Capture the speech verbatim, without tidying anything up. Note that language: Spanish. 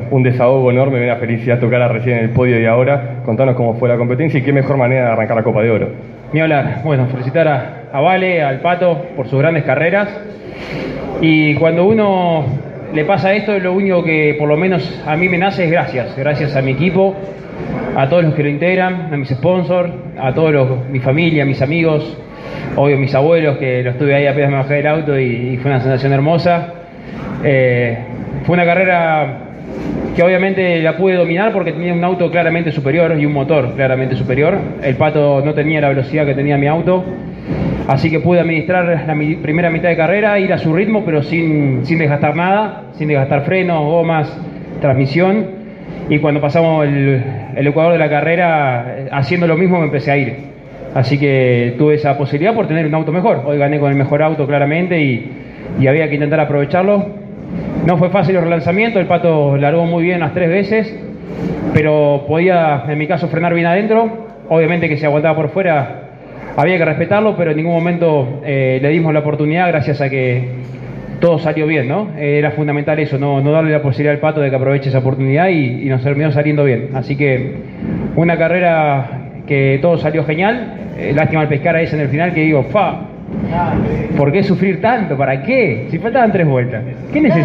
un desahogo enorme, una felicidad tocar recién en el podio y ahora. Contanos cómo fue la competencia y qué mejor manera de arrancar la Copa de Oro. Ni hablar. Bueno, felicitar a, a Vale, al Pato, por sus grandes carreras. Y cuando uno le pasa esto, lo único que por lo menos a mí me nace es gracias. Gracias a mi equipo, a todos los que lo integran, a mis sponsors, a todos los, mi familia, mis amigos, obvio mis abuelos, que los tuve ahí apenas me bajé del auto y, y fue una sensación hermosa. Eh, fue una carrera que obviamente la pude dominar porque tenía un auto claramente superior y un motor claramente superior. El Pato no tenía la velocidad que tenía mi auto, así que pude administrar la mi, primera mitad de carrera, ir a su ritmo, pero sin, sin desgastar nada, sin desgastar frenos, gomas, transmisión. Y cuando pasamos el, el ecuador de la carrera, haciendo lo mismo me empecé a ir. Así que tuve esa posibilidad por tener un auto mejor. Hoy gané con el mejor auto claramente y, y había que intentar aprovecharlo. No fue fácil el relanzamiento, el Pato largó muy bien las tres veces, pero podía, en mi caso, frenar bien adentro. Obviamente que si aguantaba por fuera había que respetarlo, pero en ningún momento eh, le dimos la oportunidad gracias a que todo salió bien, ¿no? Era fundamental eso, no, no darle la posibilidad al Pato de que aproveche esa oportunidad y, y nos terminó saliendo bien. Así que una carrera que todo salió genial. Eh, lástima al pescar a ese en el final que digo, fa, ¿por qué sufrir tanto? ¿Para qué? Si faltaban tres vueltas. ¿Qué necesidad?